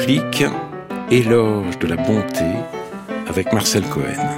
Déclic, éloge de la bonté avec Marcel Cohen.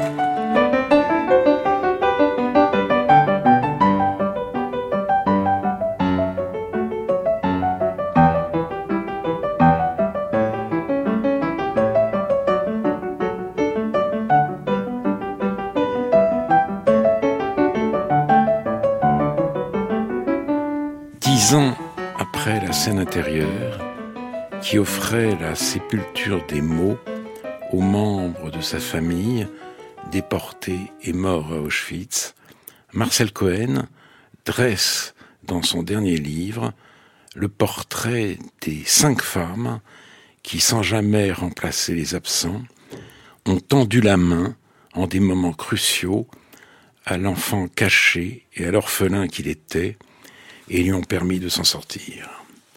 Ans après la scène intérieure, qui offrait la sépulture des mots aux membres de sa famille déportés et morts à Auschwitz, Marcel Cohen dresse dans son dernier livre le portrait des 5 femmes qui, sans jamais remplacer les absents, ont tendu la main en des moments cruciaux à l'enfant caché et à l'orphelin qu'il était, et lui ont permis de s'en sortir.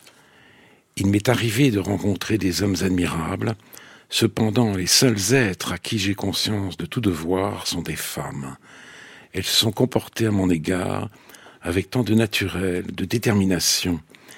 Il m'est arrivé de rencontrer des hommes admirables, cependant les seuls êtres à qui j'ai conscience de tout devoir sont des femmes. Elles se sont comportées à mon égard avec tant de naturel, de détermination,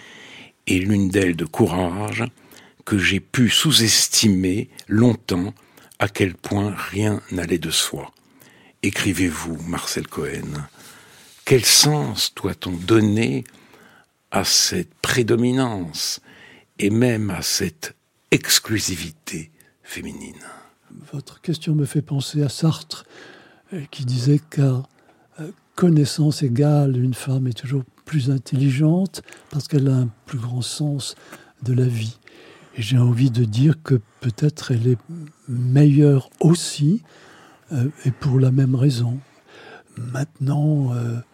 et l'une d'elles de courage, que j'ai pu sous-estimer longtemps à quel point rien n'allait de soi. Écrivez-vous, Marcel Cohen. Quel sens doit-on donner à cette prédominance et même à cette exclusivité féminine? Votre question me fait penser à Sartre, qui disait qu'à connaissance égale, une femme est toujours plus intelligente parce qu'elle a un plus grand sens de la vie. Et j'ai envie de dire que peut-être elle est meilleure aussi, et pour la même raison. Maintenant,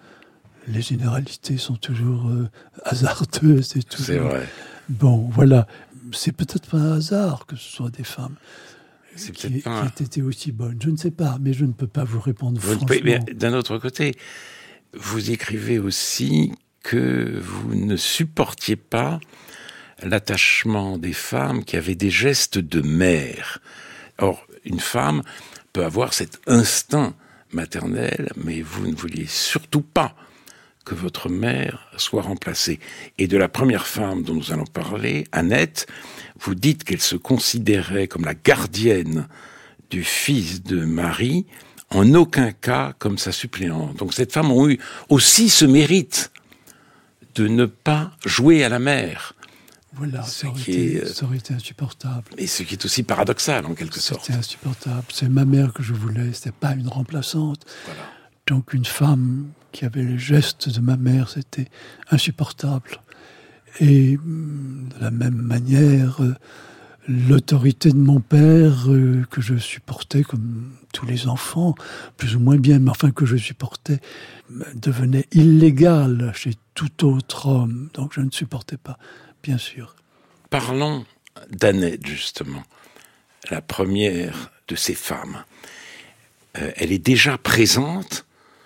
les généralités sont toujours hasardeuses et tout. C'est vrai. Bon, voilà. C'est peut-être pas un hasard que ce soit des femmes qui aient été aussi bonnes. Je ne sais pas, mais je ne peux pas vous répondre franchement. Mais d'un autre côté, vous écrivez aussi que vous ne supportiez pas l'attachement des femmes qui avaient des gestes de mère. Or, une femme peut avoir cet instinct maternel, mais vous ne vouliez surtout pas que votre mère soit remplacée. Et de la première femme dont nous allons parler, Annette, vous dites qu'elle se considérait comme la gardienne du fils de Marie, en aucun cas comme sa suppléante. Donc cette femme a eu aussi ce mérite de ne pas jouer à la mère. Voilà, ça aurait été insupportable. Et ce qui est aussi paradoxal, en quelque sorte. C'était insupportable. C'est ma mère que je voulais, c'était pas une remplaçante. Voilà. Donc une femme qui avait les gestes de ma mère, c'était insupportable. Et de la même manière, l'autorité de mon père, que je supportais comme tous les enfants, plus ou moins bien, mais enfin que je supportais, devenait illégale chez tout autre homme. Donc je ne supportais pas, bien sûr. Parlons d'Annette, justement, la première de ces femmes. Elle est déjà présente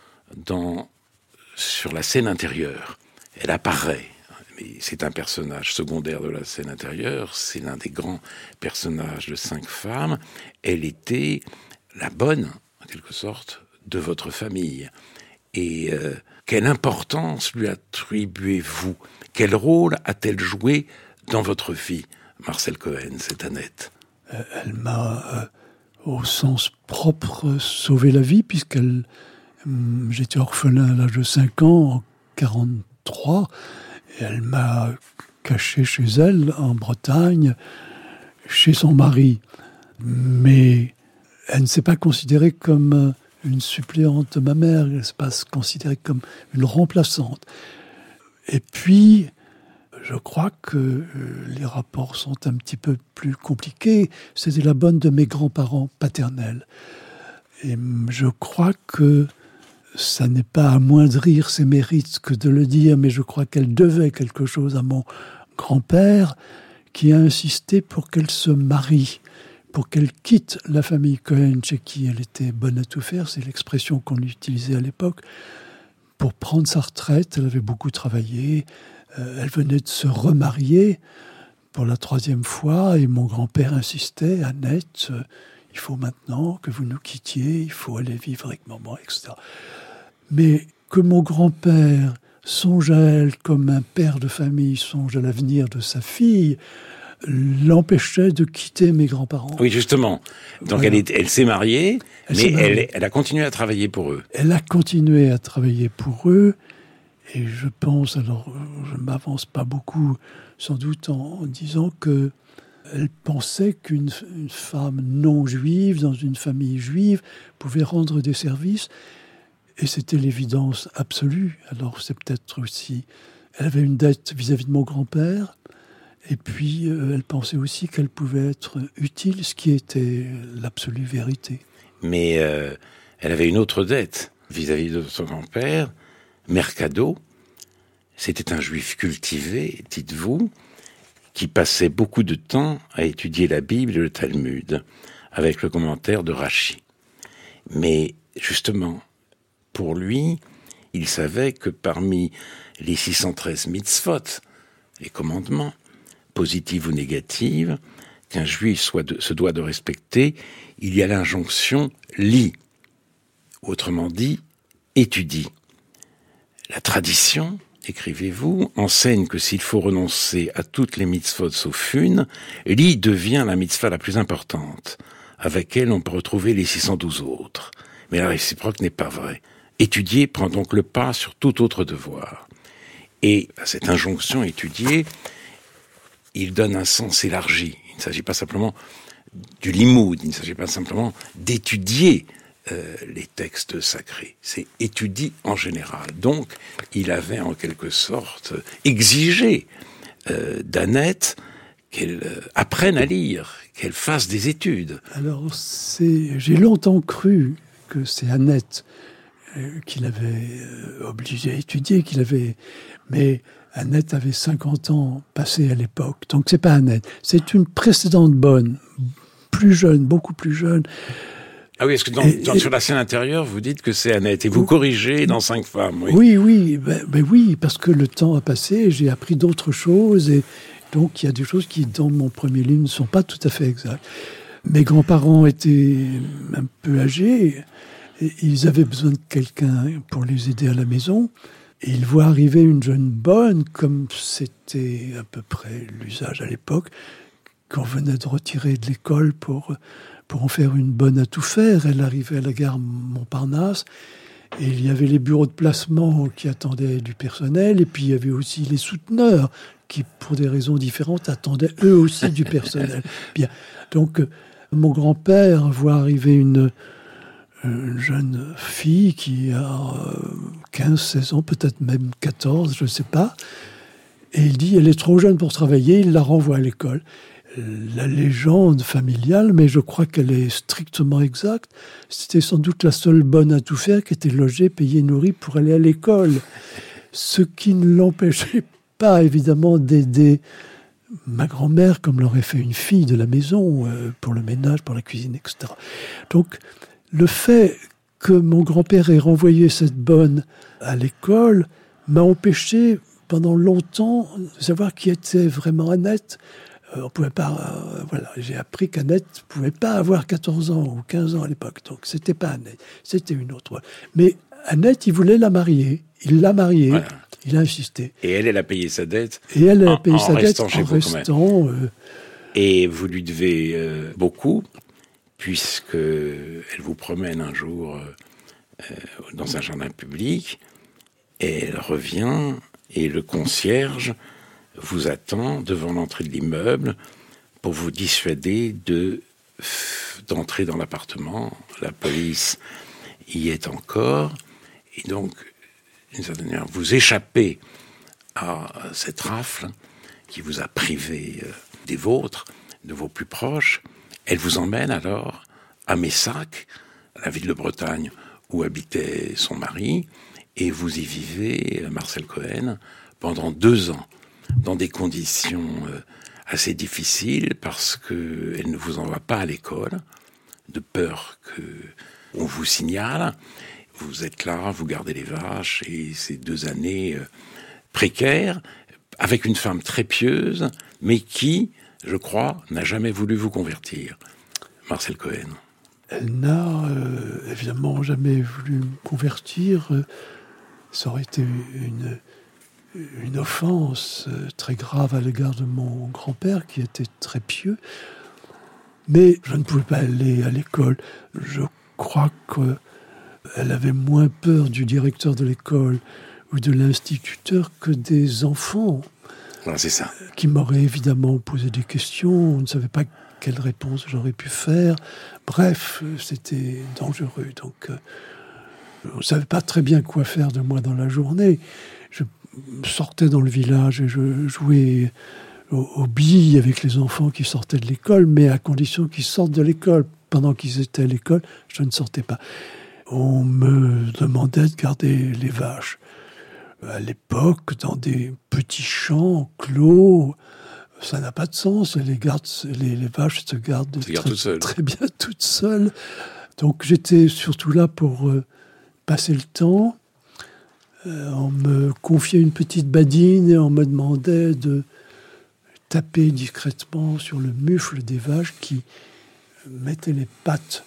sur la scène intérieure. Elle apparaît. Mais c'est un personnage secondaire de la scène intérieure. C'est l'un des grands personnages de 5 femmes. Elle était la bonne, en quelque sorte, de votre famille. Et quelle importance lui attribuez-vous? Quel rôle a-t-elle joué dans votre vie, Marcel Cohen, cette Annette? Elle m'a, au sens propre, sauvé la vie, j'étais orphelin à l'âge de 5 ans, en 1943, et elle m'a caché chez elle, en Bretagne, chez son mari. Mais elle ne s'est pas considérée comme une suppléante de ma mère, elle ne s'est pas considérée comme une remplaçante. Et puis, je crois que les rapports sont un petit peu plus compliqués. C'était la bonne de mes grands-parents paternels. Et je crois que ça n'est pas amoindrir ses mérites que de le dire, mais je crois qu'elle devait quelque chose à mon grand-père qui a insisté pour qu'elle se marie, pour qu'elle quitte la famille Cohen chez qui elle était bonne à tout faire, c'est l'expression qu'on utilisait à l'époque, pour prendre sa retraite. Elle avait beaucoup travaillé, elle venait de se remarier pour la 3e fois et mon grand-père insistait, Annette, il faut maintenant que vous nous quittiez, il faut aller vivre avec maman, etc. Mais que mon grand-père songe à elle comme un père de famille songe à l'avenir de sa fille, l'empêchait de quitter mes grands-parents. Oui, justement. Donc voilà. elle s'est mariée, mais elle a continué à travailler pour eux. Elle a continué à travailler pour eux, et je pense, alors je ne m'avance pas beaucoup, sans doute en disant que elle pensait qu'une femme non juive, dans une famille juive, pouvait rendre des services, et c'était l'évidence absolue. Alors c'est peut-être aussi... Elle avait une dette vis-à-vis de mon grand-père, et puis elle pensait aussi qu'elle pouvait être utile, ce qui était l'absolue vérité. Mais elle avait une autre dette vis-à-vis de son grand-père, Mercado. C'était un juif cultivé, dites-vous, qui passait beaucoup de temps à étudier la Bible et le Talmud, avec le commentaire de Rashi. Mais justement, pour lui, il savait que parmi les 613 mitzvot, les commandements, positifs ou négatifs, qu'un juif se doit de respecter, il y a l'injonction « lis », autrement dit « étudie ». La tradition, écrivez-vous, enseigne que s'il faut renoncer à toutes les mitzvot sauf une, lit devient la mitzvah la plus importante. Avec elle, on peut retrouver les 612 autres. Mais la réciproque n'est pas vraie. Étudier prend donc le pas sur tout autre devoir. Et à cette injonction étudier, il donne un sens élargi. Il ne s'agit pas simplement du limoud, il ne s'agit pas simplement d'étudier les textes sacrés. C'est étudier en général. Donc, il avait en quelque sorte exigé d'Annette qu'elle apprenne à lire, qu'elle fasse des études. Alors, j'ai longtemps cru que c'est Annette qui l'avait obligé à étudier, mais Annette avait 50 ans passés à l'époque, donc c'est pas Annette. C'est une précédente bonne, plus jeune, beaucoup plus jeune. Ah oui, est-ce que sur la scène intérieure, vous dites que c'est Annette, et vous corrigez dans 5 femmes, oui. Oui, oui, parce que le temps a passé, j'ai appris d'autres choses, et donc il y a des choses qui, dans mon premier livre, ne sont pas tout à fait exactes. Mes grands-parents étaient un peu âgés, et ils avaient besoin de quelqu'un pour les aider à la maison, et ils voient arriver une jeune bonne, comme c'était à peu près l'usage à l'époque, qu'on venait de retirer de l'école pour en faire une bonne à tout faire. Elle arrivait à la gare Montparnasse, et il y avait les bureaux de placement qui attendaient du personnel, et puis il y avait aussi les souteneurs qui, pour des raisons différentes, attendaient eux aussi du personnel. Bien. Donc, mon grand-père voit arriver une jeune fille qui a 15, 16 ans, peut-être même 14, je ne sais pas, et il dit, elle est trop jeune pour travailler, il la renvoie à l'école. La légende familiale, mais je crois qu'elle est strictement exacte, c'était sans doute la seule bonne à tout faire qui était logée, payée, nourrie pour aller à l'école. Ce qui ne l'empêchait pas, évidemment, d'aider ma grand-mère, comme l'aurait fait une fille de la maison, pour le ménage, pour la cuisine, etc. Donc, le fait que mon grand-père ait renvoyé cette bonne à l'école m'a empêché, pendant longtemps, de savoir qui était vraiment Annette. On pouvait pas, j'ai appris qu'Annette ne pouvait pas avoir 14 ans ou 15 ans à l'époque. Donc, c'était pas Annette, c'était une autre. Mais Annette, il voulait la marier. Il l'a mariée. Voilà. Il a insisté. Et elle a payé sa dette. Et elle a payé sa dette en restant. Et vous lui devez beaucoup, puisque elle vous promène un jour dans un jardin public, et elle revient, et le concierge vous attend devant l'entrée de l'immeuble pour vous dissuader d'entrer dans l'appartement. La police y est encore. Et donc, d'une certaine manière, vous échappez à cette rafle qui vous a privé des vôtres, de vos plus proches. Elle vous emmène alors à Messac, la ville de Bretagne où habitait son mari, et vous y vivez, Marcel Cohen, pendant 2 ans. Dans des conditions assez difficiles, parce qu'elle ne vous envoie pas à l'école, de peur qu'on vous signale. Vous êtes là, vous gardez les vaches, et ces 2 années précaires, avec une femme très pieuse, mais qui, je crois, n'a jamais voulu vous convertir. Marcel Cohen. Elle n'a évidemment jamais voulu me convertir. Ça aurait été une offense très grave à l'égard de mon grand-père, qui était très pieux. Mais je ne pouvais pas aller à l'école. Je crois qu'elle avait moins peur du directeur de l'école ou de l'instituteur que des enfants. Voilà, c'est ça. Qui m'auraient évidemment posé des questions. On ne savait pas quelle réponse j'aurais pu faire. Bref, c'était dangereux. Donc, on ne savait pas très bien quoi faire de moi dans la journée. Je sortais dans le village et je jouais aux billes avec les enfants qui sortaient de l'école, mais à condition qu'ils sortent de l'école. Pendant qu'ils étaient à l'école, je ne sortais pas. On me demandait de garder les vaches. À l'époque, dans des petits champs clos, ça n'a pas de sens. Les vaches se gardent très bien toutes seules. Donc j'étais surtout là pour passer le temps. On me confiait une petite badine et on me demandait de taper discrètement sur le mufle des vaches qui mettaient les pattes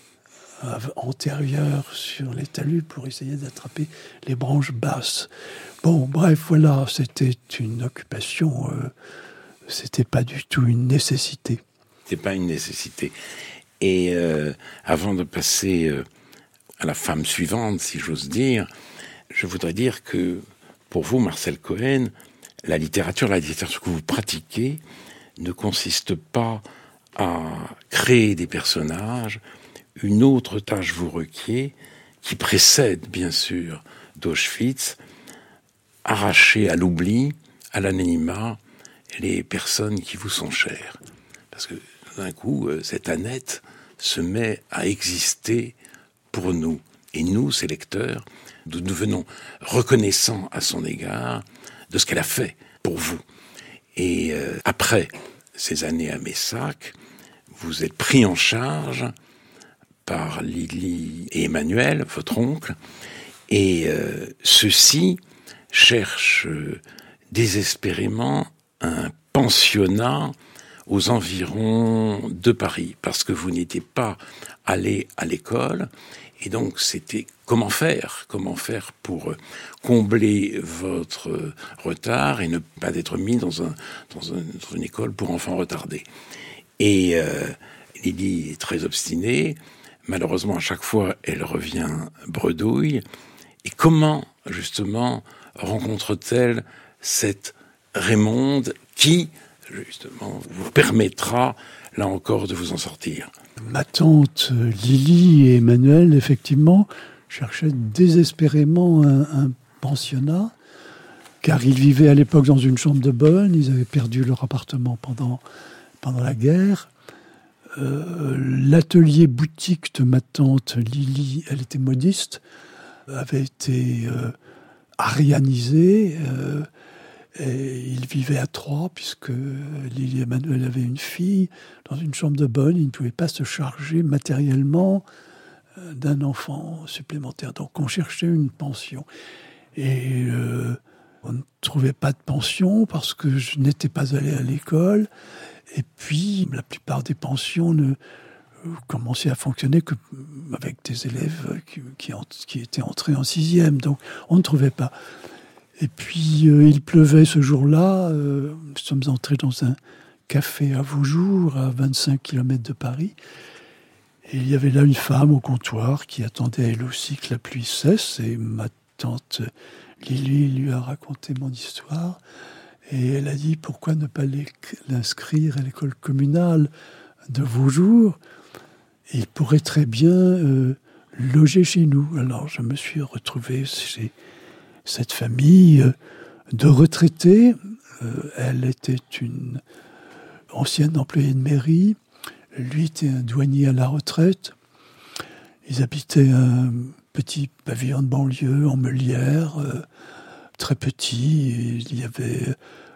antérieures sur les talus pour essayer d'attraper les branches basses. Bon, bref, voilà, c'était une occupation, c'était pas du tout une nécessité. C'était pas une nécessité. Et avant de passer à la femme suivante, si j'ose dire, je voudrais dire que pour vous, Marcel Cohen, la littérature que vous pratiquez ne consiste pas à créer des personnages. Une autre tâche vous requiert, qui précède bien sûr d'Auschwitz, arracher à l'oubli, à l'anonymat, les personnes qui vous sont chères. Parce que d'un coup, cette Annette se met à exister pour nous. Et nous, ses lecteurs, nous devenons reconnaissants à son égard de ce qu'elle a fait pour vous. Et après ces années à Messac, vous êtes pris en charge par Lily et Emmanuel, votre oncle, et ceux-ci cherchent désespérément un pensionnat aux environs de Paris, parce que vous n'étiez pas allé à l'école, et donc c'était comment faire pour combler votre retard et ne pas être mis dans une école pour enfants retardés. Et Lily est très obstinée. Malheureusement, à chaque fois, elle revient bredouille. Et comment, justement, rencontre-t-elle cette Raymonde qui, justement, vous permettra, là encore, de vous en sortir? Ma tante Lily et Emmanuel, effectivement, cherchaient désespérément un pensionnat, car ils vivaient à l'époque dans une chambre de bonne. Ils avaient perdu leur appartement pendant la guerre. L'atelier boutique de ma tante Lily, elle était modiste, avait été arianisé. Et ils vivaient à 3, puisque Lily et Emmanuel avaient une fille, dans une chambre de bonne. Ils ne pouvaient pas se charger matériellement d'un enfant supplémentaire. Donc on cherchait une pension. Et on ne trouvait pas de pension parce que je n'étais pas allé à l'école. Et puis, la plupart des pensions ne commençaient à fonctionner qu'avec des élèves qui étaient entrés en 6e. Donc, on ne trouvait pas. Et puis, il pleuvait ce jour-là. Nous sommes entrés dans un café à Vaujour, à 25 km de Paris. Et il y avait là une femme au comptoir qui attendait elle aussi que la pluie cesse. Et ma tante Lily lui a raconté mon histoire. Et elle a dit, pourquoi ne pas l'inscrire à l'école communale de Vaujour? Il pourrait très bien loger chez nous. Alors je me suis retrouvé chez cette famille de retraités. Elle était une ancienne employée de mairie. Lui était un douanier à la retraite. Ils habitaient un petit pavillon de banlieue en Meulière, très petit. Et il y avait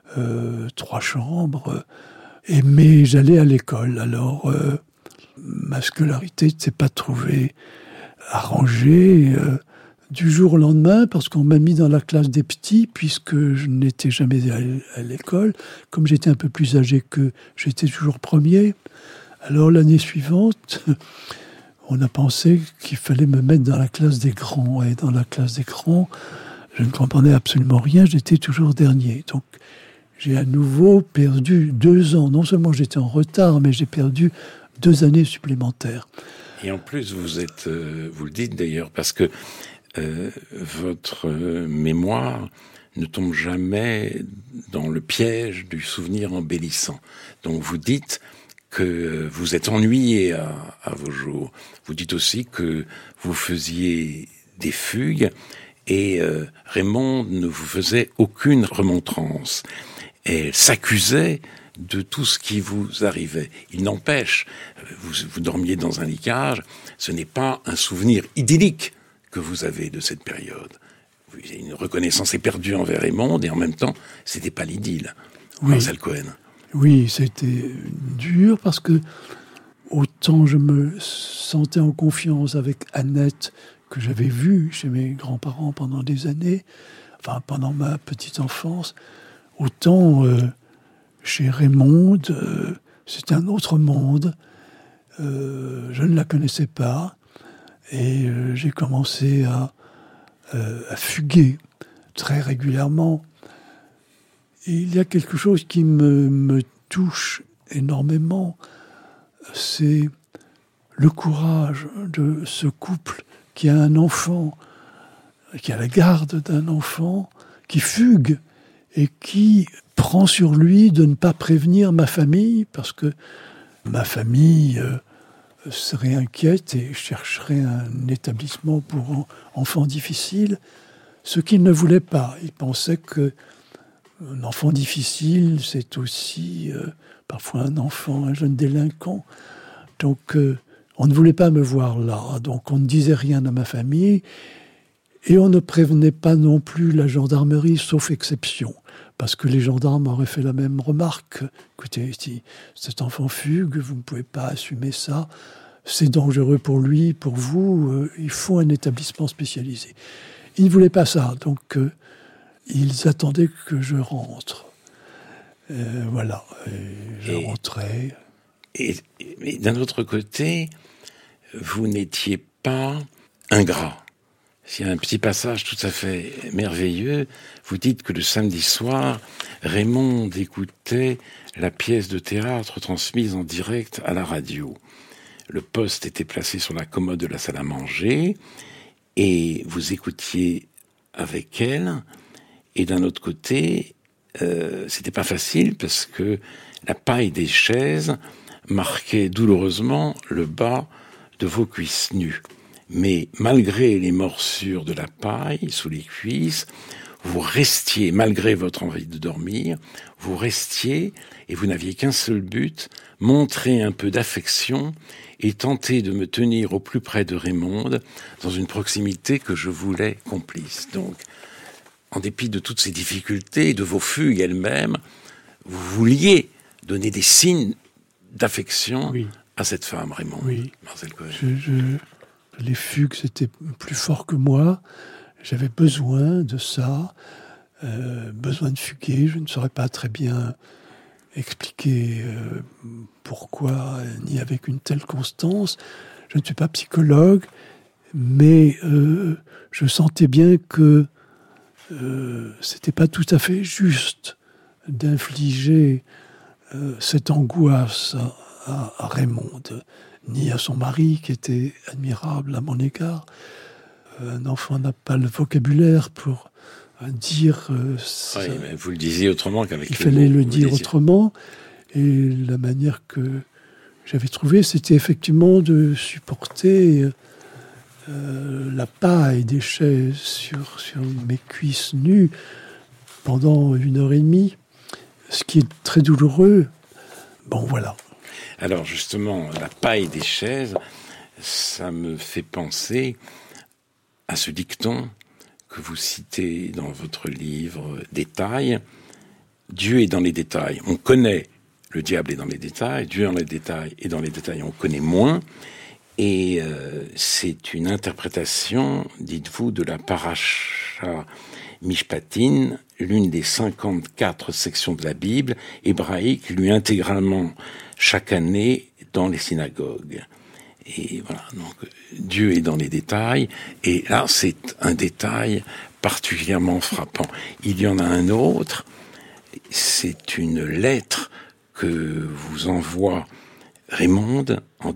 3 chambres. Mais j'allais à l'école. Alors, ma scolarité ne s'est pas trouvée arrangée du jour au lendemain, parce qu'on m'a mis dans la classe des petits, puisque je n'étais jamais allé à l'école. Comme j'étais un peu plus âgé qu'eux, j'étais toujours premier. Alors, l'année suivante, on a pensé qu'il fallait me mettre dans la classe des grands. Et dans la classe des grands, je ne comprenais absolument rien, j'étais toujours dernier. Donc, j'ai à nouveau perdu 2 ans. Non seulement j'étais en retard, mais j'ai perdu 2 années supplémentaires. Et en plus, vous le dites d'ailleurs, parce que votre mémoire ne tombe jamais dans le piège du souvenir embellissant. Donc vous dites que vous êtes ennuyé à vos jours. Vous dites aussi que vous faisiez des fugues et Raymonde ne vous faisait aucune remontrance. Elle s'accusait de tout ce qui vous arrivait. Il n'empêche, vous dormiez dans un lit-cage, ce n'est pas un souvenir idyllique que vous avez de cette période. Une reconnaissance éperdue envers Raymonde et en même temps, c'était pas l'idylle. Oui. Marcel Cohen. Oui, c'était dur parce que autant je me sentais en confiance avec Annette, que j'avais vue chez mes grands-parents pendant des années, enfin pendant ma petite enfance, autant chez Raymonde, c'était un autre monde. Je ne la connaissais pas et j'ai commencé à fuguer très régulièrement. Et il y a quelque chose qui me touche énormément, c'est le courage de ce couple qui a un enfant, qui a la garde d'un enfant, qui fugue et qui prend sur lui de ne pas prévenir ma famille, parce que ma famille serait inquiète et chercherait un établissement pour enfants difficiles, ce qu'il ne voulait pas. Il pensait que un enfant difficile, c'est aussi parfois un jeune délinquant. Donc, on ne voulait pas me voir là. Donc, on ne disait rien à ma famille. Et on ne prévenait pas non plus la gendarmerie, sauf exception. Parce que les gendarmes auraient fait la même remarque. Écoutez, si cet enfant fugue, vous ne pouvez pas assumer ça. C'est dangereux pour lui, pour vous. Il faut un établissement spécialisé. Ils ne voulaient pas ça. Donc, ils attendaient que je rentre. Voilà, je rentrais. Mais d'un autre côté, vous n'étiez pas ingrat. Il y a un petit passage tout à fait merveilleux. Vous dites que le samedi soir, Raymonde écoutait la pièce de théâtre transmise en direct à la radio. Le poste était placé sur la commode de la salle à manger et vous écoutiez avec elle. Et d'un autre côté, c'était pas facile parce que la paille des chaises marquait douloureusement le bas de vos cuisses nues. Mais malgré les morsures de la paille sous les cuisses, vous restiez, malgré votre envie de dormir, vous restiez et vous n'aviez qu'un seul but, montrer un peu d'affection et tenter de me tenir au plus près de Raymonde dans une proximité que je voulais complice. Donc, en dépit de toutes ces difficultés et de vos fugues elles-mêmes, vous vouliez donner des signes d'affection à cette femme, Raymonde. Oui. Marcel Cohen. Les fugues, c'était plus fort que moi. J'avais besoin de ça, besoin de fuguer. Je ne saurais pas très bien expliquer pourquoi, ni avec une telle constance. Je ne suis pas psychologue, mais je sentais bien que c'était pas tout à fait juste d'infliger cette angoisse à Raymonde, ni à son mari qui était admirable à mon égard. Un enfant n'a pas le vocabulaire pour dire ça. Oui, mais vous le disiez autrement qu'avec il fallait le dire autrement, et la manière que j'avais trouvée, c'était effectivement de supporter la paille des chaises sur mes cuisses nues pendant 1h30, ce qui est très douloureux. Bon, voilà. Alors justement, la paille des chaises, ça me fait penser à ce dicton que vous citez dans votre livre « Détails ». Dieu est dans les détails. On connaît le diable est dans les détails, Dieu est dans les détails, et dans les détails on connaît moins. Et c'est une interprétation, dites-vous, de la Parashat Mishpatim, l'une des 54 sections de la Bible hébraïque, lue intégralement chaque année dans les synagogues. Et voilà, donc Dieu est dans les détails, et là c'est un détail particulièrement frappant. Il y en a un autre, c'est une lettre que vous envoie Raymonde en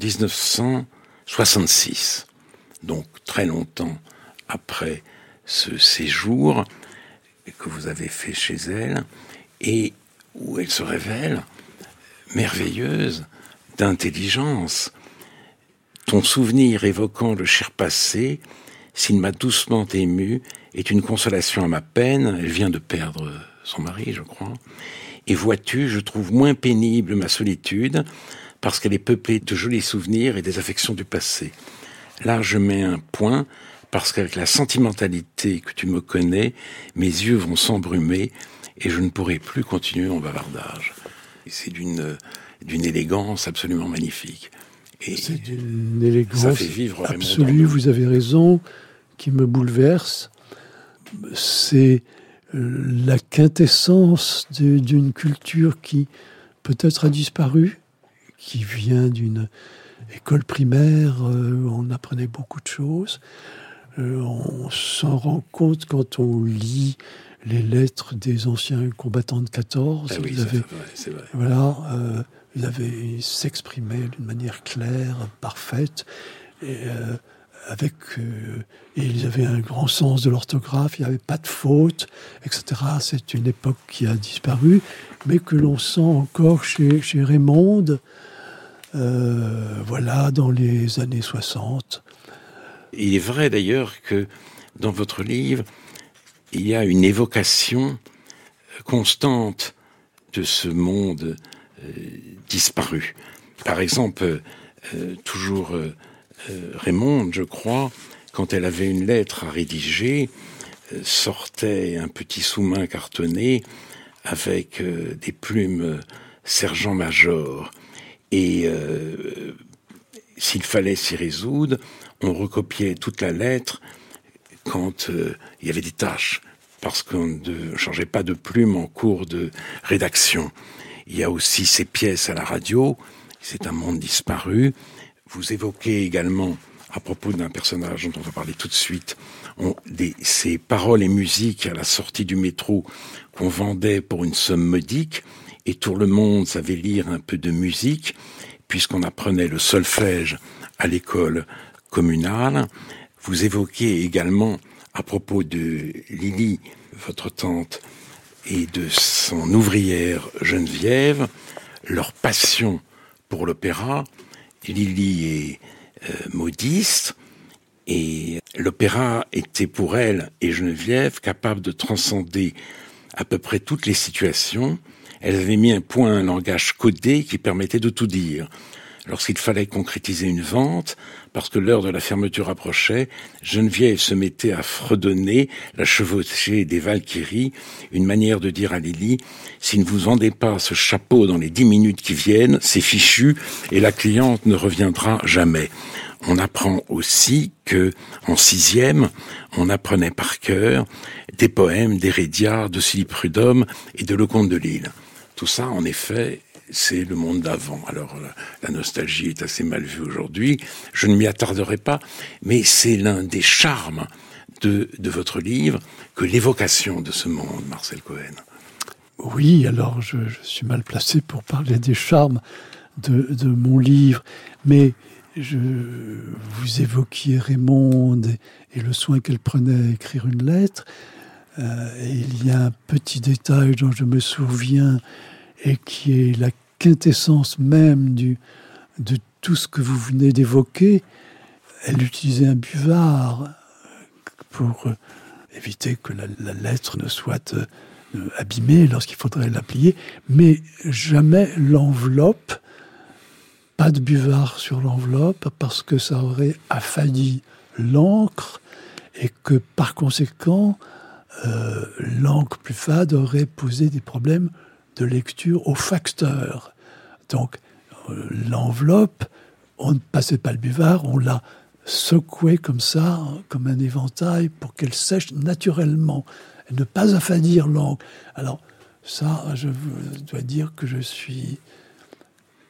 1966, donc très longtemps après ce séjour que vous avez fait chez elle, et où elle se révèle merveilleuse d'intelligence. Ton souvenir évoquant le cher passé, s'il m'a doucement ému, est une consolation à ma peine. Elle vient de perdre son mari, je crois. Et vois-tu, je trouve moins pénible ma solitude parce qu'elle est peuplée de jolis souvenirs et des affections du passé. Là, je mets un point parce qu'avec la sentimentalité que tu me connais, mes yeux vont s'embrumer et je ne pourrai plus continuer mon bavardage. C'est d'une élégance absolument magnifique. Et c'est d'une élégance ça fait vivre absolue, vous avez raison, qui me bouleverse. C'est la quintessence d'une culture qui peut-être a disparu, qui vient d'une école primaire où on apprenait beaucoup de choses. On s'en rend compte quand on lit les lettres des anciens combattants de 14. Ah oui, c'est vrai. Voilà, ils s'exprimaient d'une manière claire, parfaite, et ils avaient un grand sens de l'orthographe, il n'y avait pas de faute, etc. C'est une époque qui a disparu, mais que l'on sent encore chez Raymonde, voilà, dans les années 60. Il est vrai d'ailleurs que dans votre livre, il y a une évocation constante de ce monde disparu. Par exemple, toujours Raymonde, je crois, quand elle avait une lettre à rédiger, sortait un petit sous-main cartonné avec des plumes sergent-major. Et s'il fallait s'y résoudre, on recopiait toute la lettre quand il y avait des tâches, parce qu'on ne changeait pas de plume en cours de rédaction. Il y a aussi ces pièces à la radio, c'est un monde disparu. Vous évoquez également, à propos d'un personnage dont on va parler tout de suite, ces paroles et musiques à la sortie du métro qu'on vendait pour une somme modique, et tout le monde savait lire un peu de musique, puisqu'on apprenait le solfège à l'école communale. Vous évoquez également, à propos de Lily, votre tante, et de son ouvrière Geneviève, leur passion pour l'opéra. Lily est modiste, et l'opéra était pour elle et Geneviève capable de transcender à peu près toutes les situations. Elle avait mis un point à un langage codé qui permettait de tout dire. Lorsqu'il fallait concrétiser une vente, parce que l'heure de la fermeture approchait, Geneviève se mettait à fredonner la chevauchée des Valkyries, une manière de dire à Lily, si ne vous vendez pas ce chapeau dans les 10 minutes qui viennent, c'est fichu et la cliente ne reviendra jamais. On apprend aussi que, en 6e, on apprenait par cœur des poèmes d'Hérédia, de Silly Prudhomme et de Lecomte de Lisle. Tout ça, en effet, c'est le monde d'avant. Alors, la nostalgie est assez mal vue aujourd'hui. Je ne m'y attarderai pas, mais c'est l'un des charmes de votre livre que l'évocation de ce monde, Marcel Cohen. Oui, alors je suis mal placé pour parler des charmes de mon livre, mais vous évoquiez Raymonde et le soin qu'elle prenait à écrire une lettre. Et il y a un petit détail dont je me souviens et qui est la quintessence même de tout ce que vous venez d'évoquer. Elle utilisait un buvard pour éviter que la lettre ne soit abîmée lorsqu'il faudrait la plier, mais jamais l'enveloppe, pas de buvard sur l'enveloppe, parce que ça aurait affadi l'encre et que par conséquent, l'encre plus fade aurait posé des problèmes de lecture au facteur. Donc, l'enveloppe, on ne passait pas le buvard, on la secouait comme ça, comme un éventail, pour qu'elle sèche naturellement, et ne pas affadir l'encre. Alors, ça, je dois dire que je suis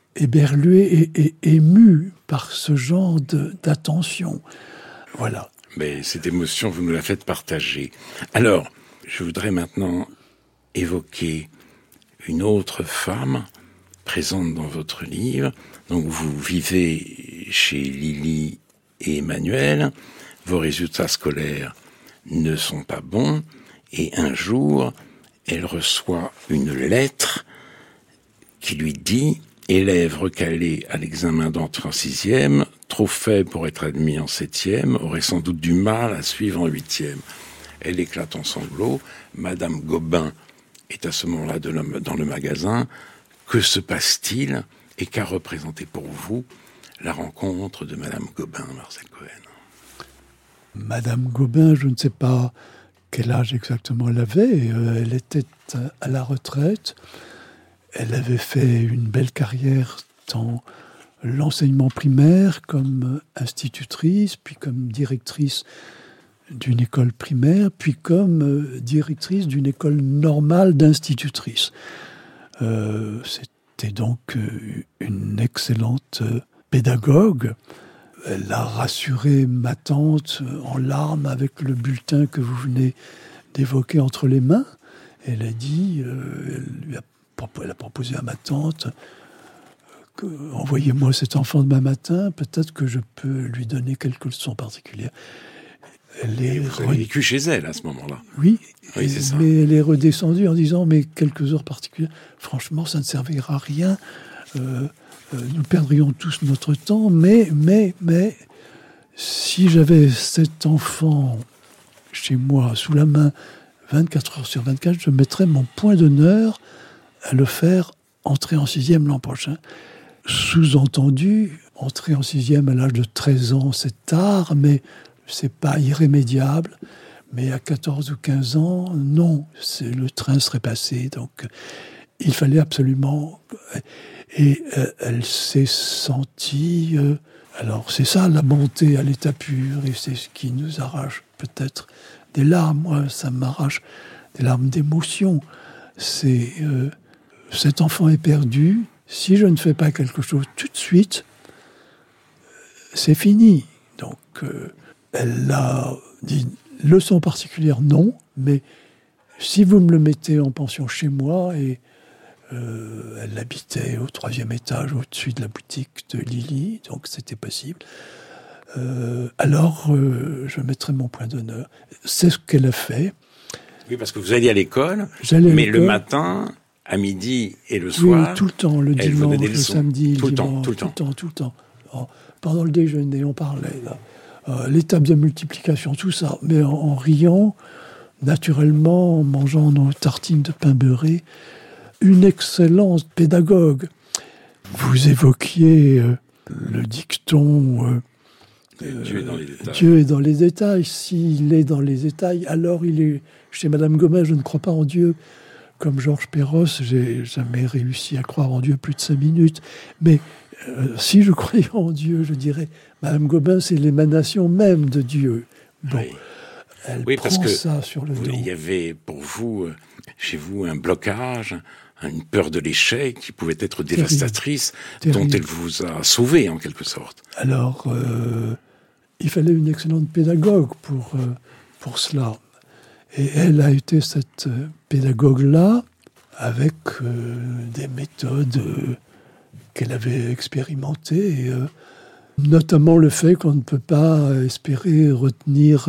éberlué et ému par ce genre d'attention. Voilà. Mais cette émotion, vous nous la faites partager. Alors, je voudrais maintenant évoquer une autre femme présente dans votre livre. Donc, vous vivez chez Lily et Emmanuel. Vos résultats scolaires ne sont pas bons. Et un jour, elle reçoit une lettre qui lui dit « Élève recalé à l'examen d'entrée en 6e, trop faible pour être admis en 7e, aurait sans doute du mal à suivre en 8e. » Elle éclate en sanglots. Madame Gobin est à ce moment-là dans le magasin. Que se passe-t-il et qu'a représenté pour vous la rencontre de Madame Gobin, Marcel Cohen? Madame Gobin, je ne sais pas quel âge exactement elle avait. Elle était à la retraite. Elle avait fait une belle carrière dans l'enseignement primaire comme institutrice, puis comme directrice d'une école primaire, puis comme directrice d'une école normale d'institutrice. C'était donc une excellente pédagogue. Elle a rassuré ma tante en larmes avec le bulletin que vous venez d'évoquer entre les mains. Elle a dit, elle a proposé à ma tante envoyez-moi cet enfant demain matin, peut-être que je peux lui donner quelques leçons particulières. Vous avez vécu chez elle à ce moment-là. Oui, c'est ça. Mais elle est redescendue en disant mais quelques heures particulières, franchement ça ne servira à rien, nous perdrions tous notre temps, mais si j'avais cet enfant chez moi sous la main 24 heures sur 24, je mettrais mon point d'honneur à le faire entrer en 6e l'an prochain. Sous-entendu, entrer en 6e à l'âge de 13 ans, c'est tard, mais c'est pas irrémédiable. Mais à 14 ou 15 ans, non, le train serait passé. Donc, il fallait absolument... Et elle s'est sentie... alors, c'est ça, la bonté à l'état pur, et c'est ce qui nous arrache peut-être des larmes. Moi, ça m'arrache des larmes d'émotion. C'est... cet enfant est perdu. Si je ne fais pas quelque chose tout de suite, c'est fini. Donc, elle a dit, leçon particulière, non, mais si vous me le mettez en pension chez moi, et elle habitait au 3e étage, au-dessus de la boutique de Lily, donc c'était possible, alors je mettrai mon point d'honneur. C'est ce qu'elle a fait. Oui, parce que vous alliez à l'école, mais le matin... à midi et le soir, oui, tout le temps, le dimanche, le samedi, tout le temps. Alors, pendant le déjeuner, on parlait, là, l'étape de multiplication, tout ça, mais en riant, naturellement, en mangeant nos tartines de pain beurré, une excellente pédagogue. Vous évoquiez le dicton Dieu est dans les détails. S'il est dans les détails, alors il est chez Madame Gobin. Je ne crois pas en Dieu. Comme Georges Perros, j'ai jamais réussi à croire en Dieu plus de 5 minutes. Mais si je croyais en Dieu, je dirais, Madame Gobin, c'est l'émanation même de Dieu. Bon, elle prend parce que ça sur le dos. Il y avait pour vous, chez vous, un blocage, une peur de l'échec qui pouvait être dévastatrice, dont elle vous a sauvé en quelque sorte. Alors, il fallait une excellente pédagogue pour cela. Et elle a été cette pédagogue-là avec des méthodes qu'elle avait expérimentées, notamment le fait qu'on ne peut pas espérer retenir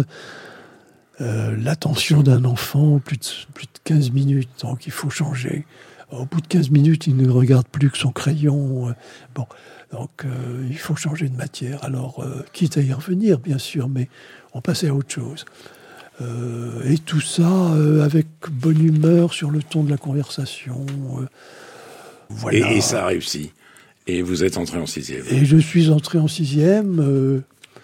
l'attention d'un enfant plus de 15 minutes. Donc il faut changer. Au bout de 15 minutes, il ne regarde plus que son crayon. Donc il faut changer de matière. Alors, quitte à y revenir, bien sûr, mais on passait à autre chose. Et tout ça avec bonne humeur sur le ton de la conversation. Voilà. Et ça a réussi. Et vous êtes entré en 6e. Et je suis entré en 6e.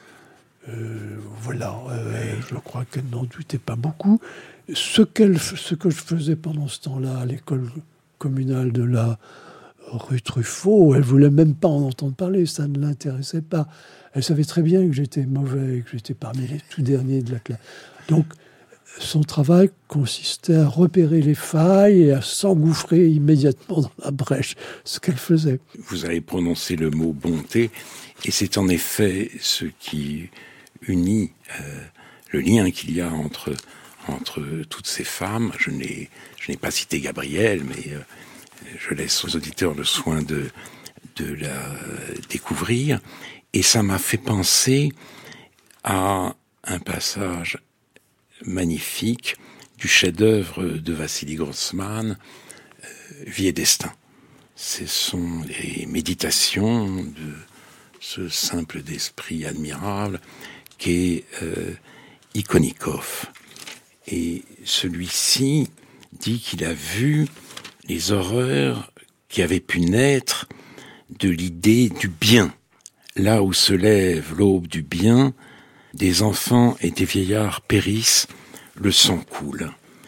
Voilà. Je crois qu'elle n'en doutait pas beaucoup. Ce que je faisais pendant ce temps-là à l'école communale de la rue Truffaut, elle ne voulait même pas en entendre parler. Ça ne l'intéressait pas. Elle savait très bien que j'étais mauvais, que j'étais parmi les tout derniers de la classe. Donc, son travail consistait à repérer les failles et à s'engouffrer immédiatement dans la brèche, ce qu'elle faisait. Vous avez prononcé le mot bonté, et c'est en effet ce qui unit le lien qu'il y a entre toutes ces femmes. Je n'ai pas cité Gabrielle, mais je laisse aux auditeurs le soin de la découvrir. Et ça m'a fait penser à un passage magnifique du chef-d'œuvre de Vassili Grossman, Vie et destin. Ce sont les méditations de ce simple d'esprit admirable qu'est Ikonikov. Et celui-ci dit qu'il a vu les horreurs qui avaient pu naître de l'idée du bien. Là où se lève l'aube du bien, des enfants et des vieillards périssent, le sang coule.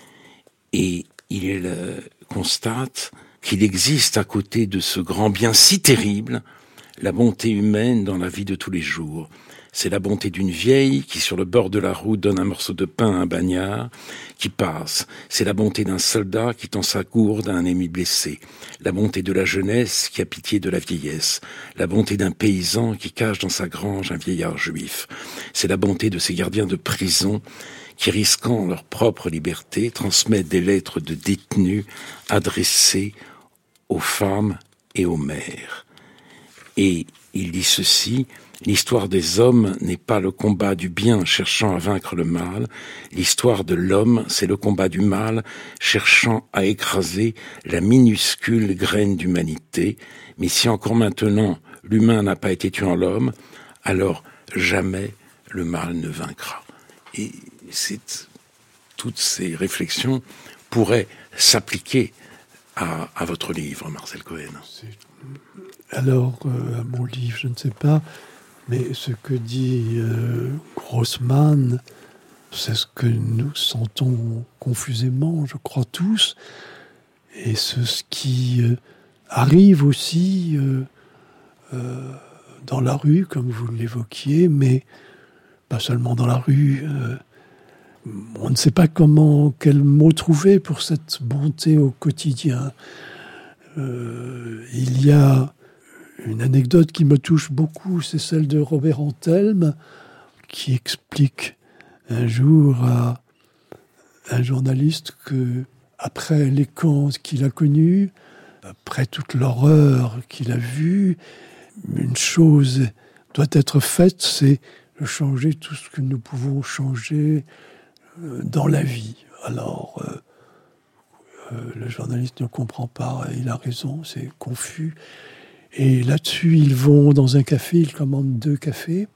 Et il constate qu'il existe à côté de ce grand bien si terrible, la bonté humaine dans la vie de tous les jours. C'est la bonté d'une vieille qui, sur le bord de la route, donne un morceau de pain à un bagnard qui passe. C'est la bonté d'un soldat qui tend sa gourde à un ennemi blessé. La bonté de la jeunesse qui a pitié de la vieillesse. La bonté d'un paysan qui cache dans sa grange un vieillard juif. C'est la bonté de ces gardiens de prison qui, risquant leur propre liberté, transmettent des lettres de détenus adressées aux femmes et aux mères. Et il dit ceci: l'histoire des hommes n'est pas le combat du bien cherchant à vaincre le mal. L'histoire de l'homme, c'est le combat du mal cherchant à écraser la minuscule graine d'humanité. Mais si encore maintenant l'humain n'a pas été tué en l'homme, alors jamais le mal ne vaincra. Et toutes ces réflexions pourraient s'appliquer à votre livre, Marcel Cohen. Alors, à mon livre, je ne sais pas, mais ce que dit Grossman, c'est ce que nous sentons confusément, je crois tous, et c'est ce qui arrive aussi dans la rue, comme vous l'évoquiez, mais pas seulement dans la rue. On ne sait pas quel mot trouver pour cette bonté au quotidien. Il y a une anecdote qui me touche beaucoup, c'est celle de Robert Antelme, qui explique un jour à un journaliste que, après les camps qu'il a connus, après toute l'horreur qu'il a vue, une chose doit être faite, c'est de changer tout ce que nous pouvons changer dans la vie. Alors, le journaliste ne comprend pas, il a raison, c'est confus. Et là-dessus, ils vont dans un café, ils commandent 2 cafés,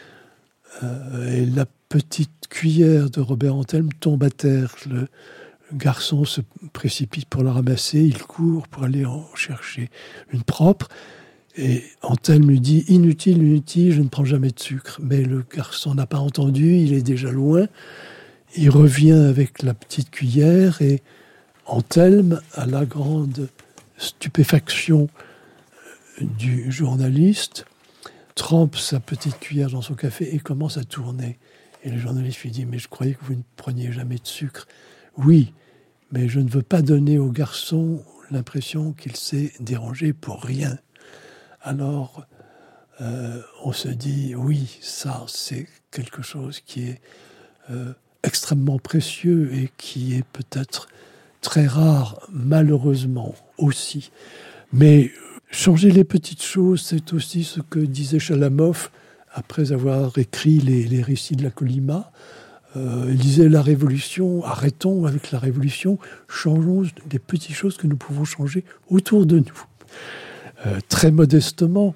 et la petite cuillère de Robert Antelme tombe à terre. Le garçon se précipite pour la ramasser, il court pour aller en chercher une propre, et Antelme lui dit « Inutile, je ne prends jamais de sucre ». Mais le garçon n'a pas entendu, il est déjà loin, il revient avec la petite cuillère, et Antelme, à la grande stupéfaction du journaliste, trempe sa petite cuillère dans son café et commence à tourner. Et le journaliste lui dit « Mais je croyais que vous ne preniez jamais de sucre. » « Oui, mais je ne veux pas donner au garçon l'impression qu'il s'est dérangé pour rien. » Alors, on se dit « Oui, ça, c'est quelque chose qui est extrêmement précieux et qui est peut-être très rare, malheureusement aussi. » Mais changer les petites choses, c'est aussi ce que disait Chalamov après avoir écrit les récits de la Colima. Il disait la révolution, arrêtons avec la révolution, changeons des petites choses que nous pouvons changer autour de nous. Très modestement,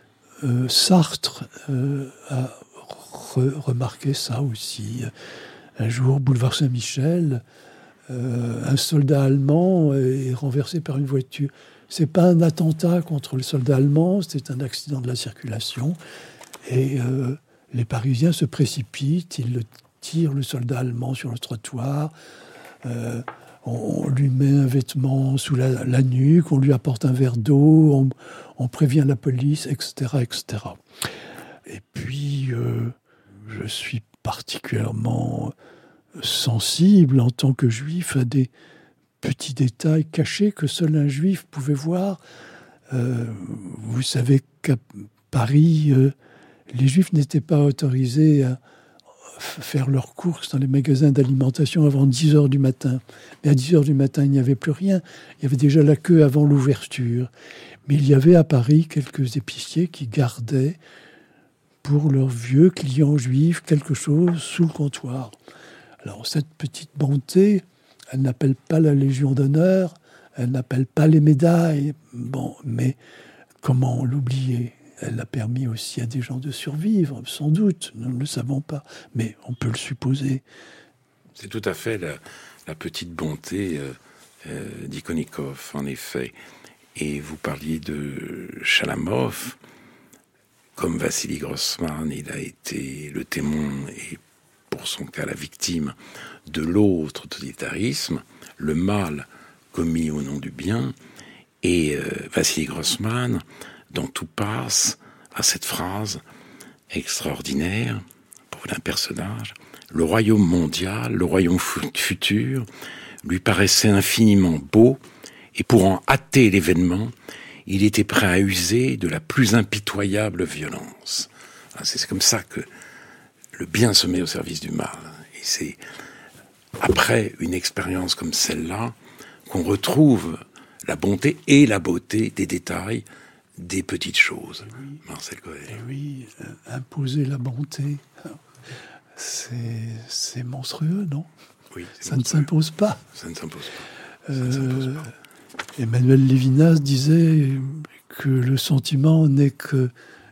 Sartre a remarqué ça aussi. Un jour, boulevard Saint-Michel, un soldat allemand est renversé par une voiture. C'est pas un attentat contre le soldat allemand, c'est un accident de la circulation. Et les Parisiens se précipitent, ils tirent le soldat allemand sur le trottoir, on lui met un vêtement sous la nuque, on lui apporte un verre d'eau, on prévient la police, etc., etc. Et puis, je suis particulièrement sensible en tant que juif à des petits détails cachés que seul un juif pouvait voir. Vous savez qu'à Paris, les juifs n'étaient pas autorisés faire leurs courses dans les magasins d'alimentation avant 10 heures du matin. Mais à 10 heures du matin, il n'y avait plus rien. Il y avait déjà la queue avant l'ouverture. Mais il y avait à Paris quelques épiciers qui gardaient pour leurs vieux clients juifs quelque chose sous le comptoir. Alors cette petite bonté, elle n'appelle pas la Légion d'honneur, elle n'appelle pas les médailles. Bon, mais comment l'oublier ? Elle a permis aussi à des gens de survivre, sans doute, nous ne le savons pas, mais on peut le supposer. C'est tout à fait la petite bonté d'Ikonikov, en effet. Et vous parliez de Chalamov. Comme Vassili Grossman, il a été le témoin et, pour son cas, la victime de l'autre totalitarisme, le mal commis au nom du bien. Et Vassili Grossman, dans Tout passe, a cette phrase extraordinaire pour un personnage. Le royaume mondial, le royaume futur, lui paraissait infiniment beau, et pour en hâter l'événement, il était prêt à user de la plus impitoyable violence. C'est comme ça que le bien se met au service du mal. Et c'est après une expérience comme celle-là qu'on retrouve la bonté et la beauté des détails, des petites choses. Oui. Marcel Cohen. Et oui, imposer la bonté, c'est monstrueux, non ? Oui, ça ne s'impose pas. Ça ne s'impose pas. Ça ne s'impose pas. Emmanuel Lévinas disait que le sentiment n'est que,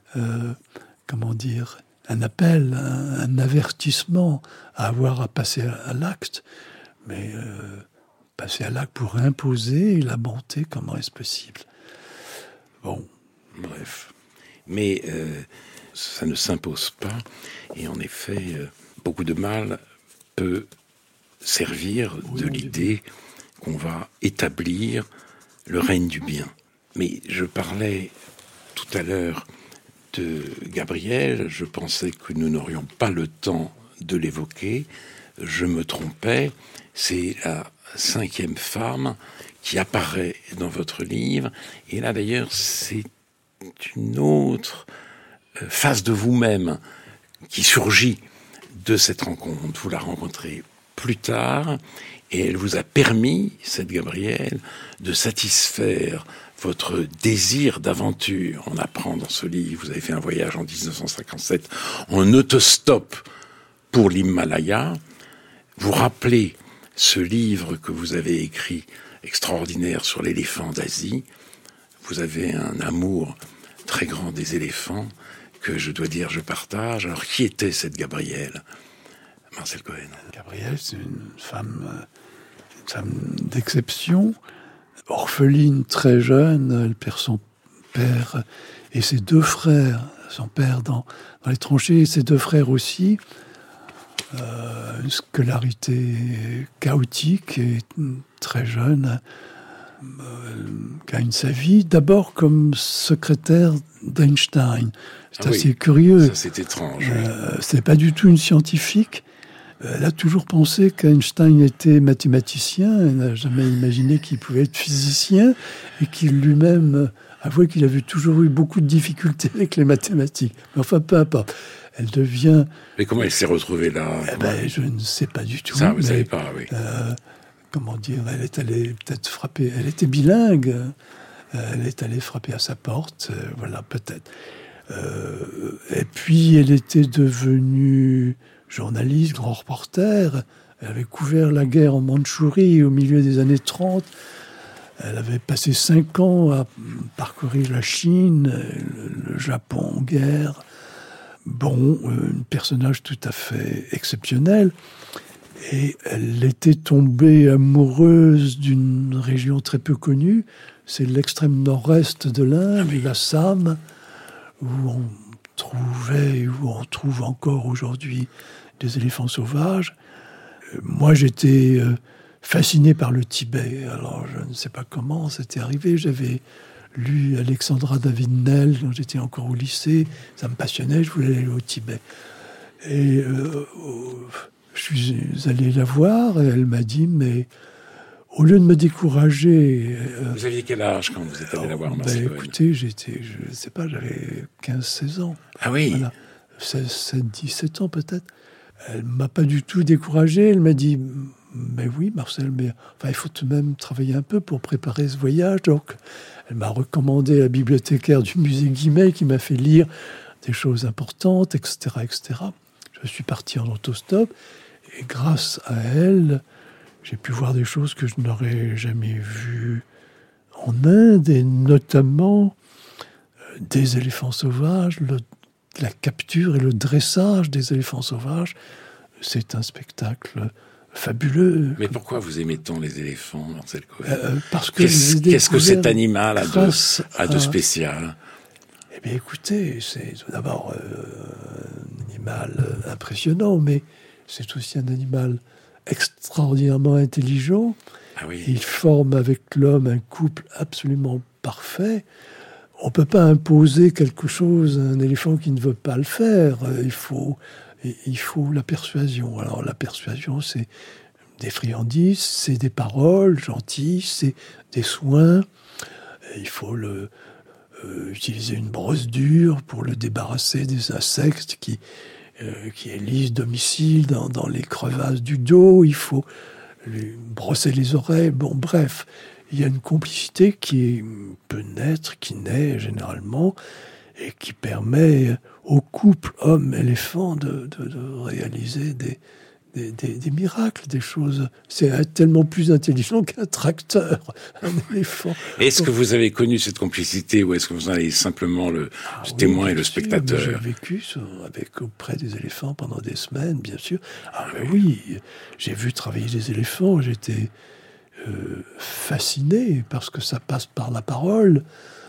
un appel, un avertissement à avoir à passer à l'acte, mais passer à l'acte pour imposer la bonté, comment est-ce possible ? Bon, bref. Mais ça ne s'impose pas, et en effet, beaucoup de mal peut servir de l'idée qu'on va établir le règne du bien. Mais je parlais tout à l'heure de Gabriel, je pensais que nous n'aurions pas le temps de l'évoquer, je me trompais, c'est la 5e femme qui apparaît dans votre livre, et là d'ailleurs c'est une autre face de vous-même qui surgit de cette rencontre. Vous la rencontrez plus tard, et elle vous a permis, cette Gabrielle, de satisfaire votre désir d'aventure. On apprend dans ce livre, vous avez fait un voyage en 1957 en autostop pour l'Himalaya. Vous rappelez ce livre que vous avez écrit, extraordinaire, sur l'éléphant d'Asie. Vous avez un amour très grand des éléphants que je dois dire je partage. Alors, qui était cette Gabrielle ? Marcel Cohen. Gabrielle, c'est une femme d'exception, orpheline très jeune. Elle perd son père et ses 2 frères. Son père dans les tranchées et ses 2 frères aussi. Une scolarité chaotique et très jeune. Gagne sa vie d'abord comme secrétaire d'Einstein. C'est assez curieux. Ça, c'est étrange. C'est pas du tout une scientifique. Elle a toujours pensé qu'Einstein était mathématicien. Elle n'a jamais imaginé qu'il pouvait être physicien et qu'il lui-même avouait qu'il avait toujours eu beaucoup de difficultés avec les mathématiques. Mais enfin, peu importe. Elle devient... Mais comment elle s'est retrouvée là ? Je ne sais pas du tout. Ça, vous ne savez pas, oui. Elle est allée peut-être frapper... Elle était bilingue. Elle est allée frapper à sa porte. Voilà, peut-être. Et puis, elle était devenue journaliste, grand reporter. Elle avait couvert la guerre en Mandchourie au milieu des années 30. Elle avait passé 5 ans à parcourir la Chine, le Japon en guerre. Bon, un personnage tout à fait exceptionnel. Et elle était tombée amoureuse d'une région très peu connue. C'est l'extrême nord-est de l'Inde, l'Assam, où on trouve encore aujourd'hui des éléphants sauvages. Moi, j'étais fasciné par le Tibet. Alors, je ne sais pas comment c'était arrivé. J'avais lu Alexandra David-Nel quand j'étais encore au lycée. Ça me passionnait, je voulais aller au Tibet. Et je suis allé la voir et elle m'a dit, mais au lieu de me décourager... Vous aviez quel âge quand vous êtes allé la voir, Marcel Cohen ? Écoutez, je ne sais pas, j'avais 15-16 ans. Ah oui. Voilà. 17 ans peut-être. elle m'a pas du tout découragé. Elle m'a dit, mais oui, Marcel, mais enfin, il faut tout de même travailler un peu pour préparer ce voyage. Donc, elle m'a recommandé la bibliothécaire du musée Guimet qui m'a fait lire des choses importantes, etc., etc. Je suis parti en autostop et grâce à elle, j'ai pu voir des choses que je n'aurais jamais vues en Inde, et notamment des éléphants sauvages, la capture et le dressage des éléphants sauvages. C'est un spectacle fabuleux. Mais pourquoi vous aimez tant les éléphants, Marcel Cohen? Parce que qu'est-ce que cet animal a de spécial? Eh bien, écoutez, c'est tout d'abord un animal impressionnant, mais c'est aussi un animal extraordinairement intelligent. Ah oui. Il forme avec l'homme un couple absolument parfait. On ne peut pas imposer quelque chose à un éléphant qui ne veut pas le faire. Il faut la persuasion. Alors la persuasion, c'est des friandises, c'est des paroles gentilles, c'est des soins. Il faut utiliser une brosse dure pour le débarrasser des insectes qui élisent domicile dans les crevasses du dos. Il faut lui brosser les oreilles. Bon, bref, il y a une complicité qui naît généralement, et qui permet au couple homme-éléphant de réaliser des miracles, des choses. C'est tellement plus intelligent qu'un tracteur, un éléphant. Est-ce que vous avez connu cette complicité, ou est-ce que vous en avez simplement le témoin et le spectateur? J'ai vécu auprès des éléphants pendant des semaines, bien sûr. Oui, j'ai vu travailler les éléphants, j'étais fasciné, parce que ça passe par la parole.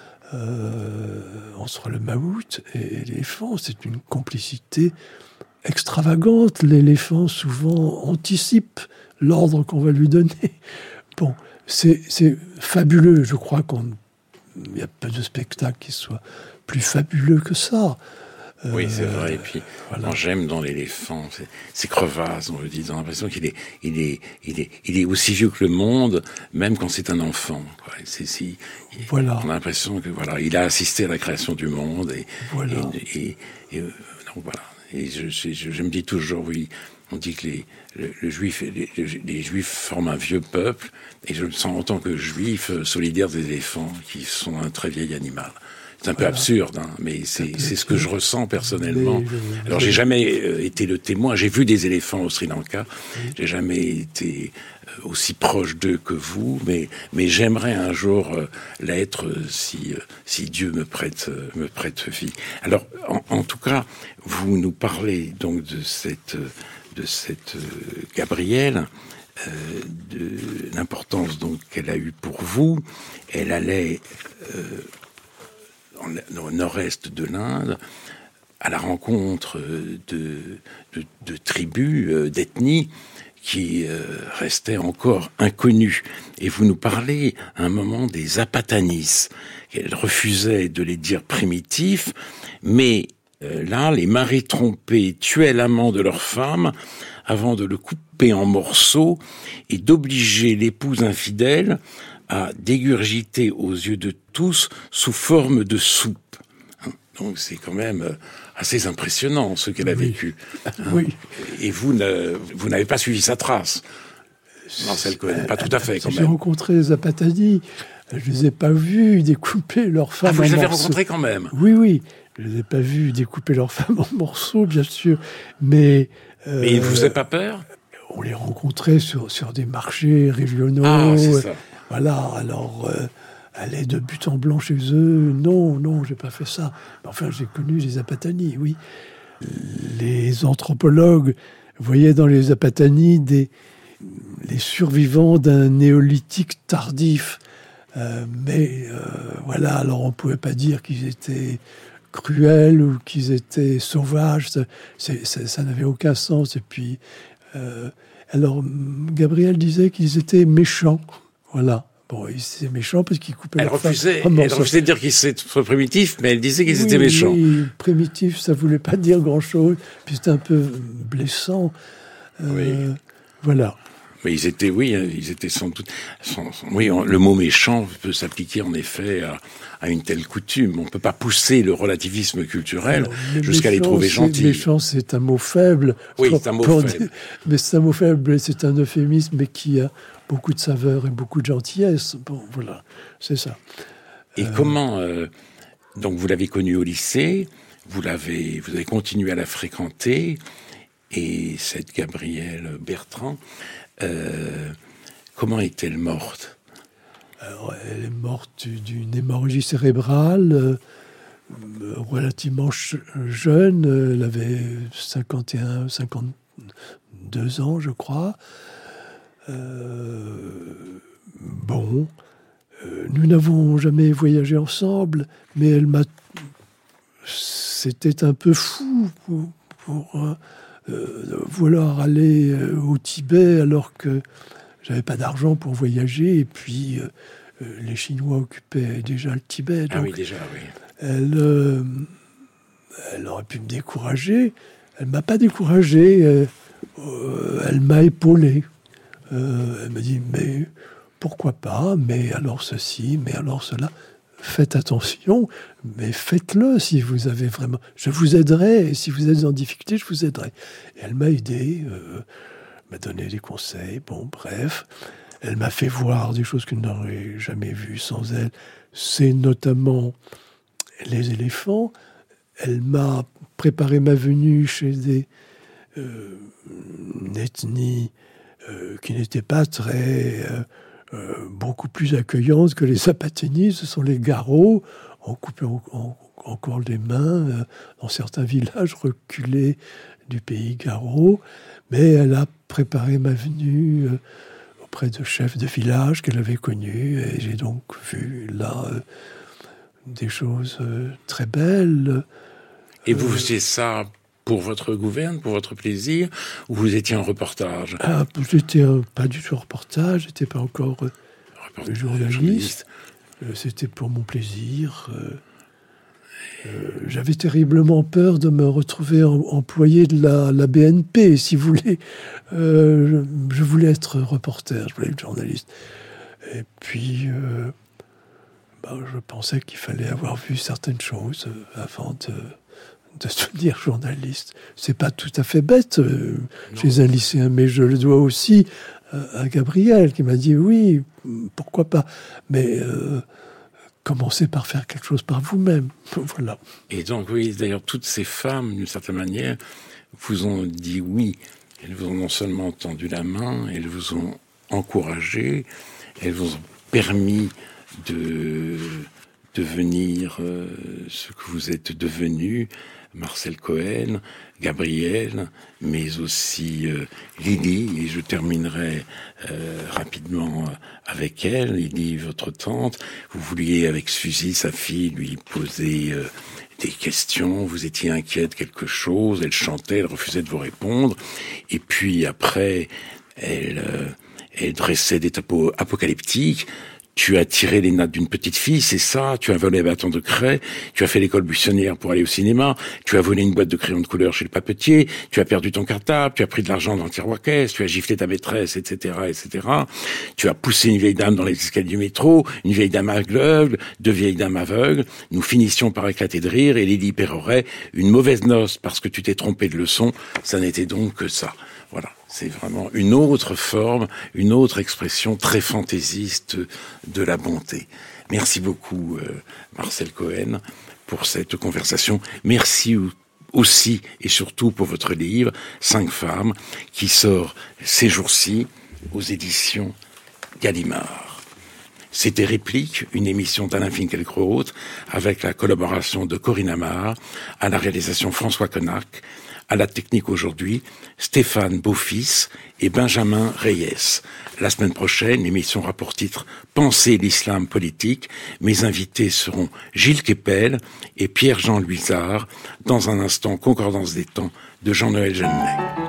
Entre le mammouth et l'éléphant, c'est une complicité extravagante. L'éléphant souvent anticipe l'ordre qu'on va lui donner. Bon, c'est fabuleux. Je crois qu'il y a peu de spectacles qui soient plus fabuleux que ça. Oui, c'est vrai. Et puis, voilà. Moi, j'aime dans l'éléphant ces crevasses, on le dit. On a l'impression qu'il est aussi vieux que le monde, même quand c'est un enfant. Quoi. Voilà. On a l'impression que il a assisté à la création du monde. Voilà. Donc voilà. Et je me dis toujours, oui, on dit que les Juifs forment un vieux peuple, et je me sens en tant que Juif solidaire des éléphants, qui sont un très vieil animal. C'est un peu absurde, hein, mais c'est ce que je ressens personnellement. Alors, j'ai jamais été le témoin. J'ai vu des éléphants au Sri Lanka. J'ai jamais été aussi proche d'eux que vous, mais j'aimerais un jour l'être si Dieu me prête vie. Alors, en tout cas, vous nous parlez donc de cette Gabrielle, de l'importance donc qu'elle a eue pour vous. Elle allait au nord-est de l'Inde, à la rencontre de tribus, d'ethnies qui restaient encore inconnues. Et vous nous parlez à un moment des Apatanis. Elle refusait de les dire primitifs, mais là, les maris trompés tuaient l'amant de leur femme avant de le couper en morceaux et d'obliger l'épouse infidèle à dégurgiter aux yeux de tous sous forme de soupe. Donc c'est quand même assez impressionnant ce qu'elle a vécu. Oui. Et vous n'avez pas suivi sa trace, Marcel Cohen, pas tout à fait quand même. J'ai rencontré les Apatanis, je les ai pas vus découper leur femme en morceaux. Vous les avez rencontrés quand même? Oui, je les ai pas vus découper leur femme en morceaux, bien sûr, mais il vous faisait pas peur? On les rencontrait sur des marchés régionaux. Ah, c'est ça. Voilà, alors aller de but en blanc chez eux, non, j'ai pas fait ça. Enfin, j'ai connu les Apatanis, oui. Les anthropologues voyaient dans les Apatanis les survivants d'un néolithique tardif. Voilà, alors on pouvait pas dire qu'ils étaient cruels ou qu'ils étaient sauvages. Ça n'avait aucun sens. Et puis, alors, Gabrielle disait qu'ils étaient méchants. Voilà. Bon, ils étaient méchants parce qu'ils coupaient leur femme. Elle refusait de dire qu'ils étaient primitifs, mais elle disait qu'ils étaient méchants. Oui, primitifs, ça voulait pas dire grand-chose. Puis c'était un peu blessant. Voilà. Mais ils étaient sans doute... Oui, le mot méchant peut s'appliquer en effet à une telle coutume. On ne peut pas pousser le relativisme culturel jusqu'à les trouver gentils. Méchant, c'est un mot faible. Oui, c'est un mot faible. Mais c'est un mot faible et c'est un euphémisme, mais qui a beaucoup de saveur et beaucoup de gentillesse. Bon, voilà, c'est ça. Et comment... donc vous l'avez connue au lycée, vous avez continué à la fréquenter, et cette Gabrielle Bertrand, comment est-elle morte? Alors, elle est morte d'une hémorragie cérébrale, relativement jeune. Elle avait 52 ans, je crois. Nous n'avons jamais voyagé ensemble, mais c'était un peu fou pour vouloir aller au Tibet alors que j'avais pas d'argent pour voyager, et puis les Chinois occupaient déjà le Tibet. Donc, oui, déjà, oui. Elle aurait pu me décourager. Elle m'a pas découragé. Elle m'a épaulé. Elle m'a dit, mais pourquoi pas, mais alors ceci, mais alors cela. Faites attention, mais faites-le si vous avez vraiment... Je vous aiderai, et si vous êtes en difficulté, je vous aiderai. Et elle m'a aidé, m'a donné des conseils, bon, bref. Elle m'a fait voir des choses que je n'aurais jamais vues sans elle. C'est notamment les éléphants. Elle m'a préparé ma venue chez une ethnie qui n'était pas très... beaucoup plus accueillantes que les Apathénies. Ce sont les Garos. On coupait encore les mains dans certains villages reculés du pays Garo. Mais elle a préparé ma venue auprès de chefs de village qu'elle avait connus, et j'ai donc vu là des choses très belles. Et vous faisiez ça pour votre gouverne, pour votre plaisir, ou vous étiez en reportage? J'étais pas du tout en reportage, j'étais pas encore journaliste. C'était pour mon plaisir. J'avais terriblement peur de me retrouver employé de la BNP, si vous voulez. Je voulais être reporter, je voulais être journaliste. Et puis, je pensais qu'il fallait avoir vu certaines choses avant de devenir journaliste. C'est pas tout à fait bête chez un lycéen, mais je le dois aussi à Gabrielle qui m'a dit oui, pourquoi pas, mais commencez par faire quelque chose par vous-même. Voilà. Et donc oui, d'ailleurs toutes ces femmes, d'une certaine manière, vous ont dit oui. Elles vous ont non seulement tendu la main, elles vous ont encouragé, elles vous ont permis de devenir ce que vous êtes devenu, Marcel Cohen, Gabrielle, mais aussi Lily, et je terminerai rapidement avec elle. Lily, votre tante, vous vouliez avec Suzy, sa fille, lui poser des questions, vous étiez inquiète de quelque chose, elle chantait, elle refusait de vous répondre, et puis après, elle dressait des tableaux apocalyptiques. Tu as tiré les nattes d'une petite fille, c'est ça. Tu as volé un bâton de craie. Tu as fait l'école buissonnière pour aller au cinéma. Tu as volé une boîte de crayons de couleur chez le papetier. Tu as perdu ton cartable. Tu as pris de l'argent dans le tiroir-caisse. Tu as giflé ta maîtresse, etc., etc. Tu as poussé une vieille dame dans les escaliers du métro, une vieille dame aveugle, deux vieilles dames aveugles. Nous finissions par éclater de rire et Lily pérorait une mauvaise noce parce que tu t'es trompé de leçon. Ça n'était donc que ça. Voilà. C'est vraiment une autre forme, une autre expression très fantaisiste de la bonté. Merci beaucoup, Marcel Cohen, pour cette conversation. Merci aussi et surtout pour votre livre, 5 femmes, qui sort ces jours-ci aux éditions Gallimard. C'était Réplique, une émission d'Alain Finkielkraut, avec la collaboration de Corinne Amar, à la réalisation François Connac, à la technique aujourd'hui, Stéphane Beaufils et Benjamin Reyes. La semaine prochaine, l'émission aura pour titre « Penser l'islam politique ». Mes invités seront Gilles Kepel et Pierre-Jean Luisard. Dans un instant, Concordance des temps de Jean-Noël Jeannet.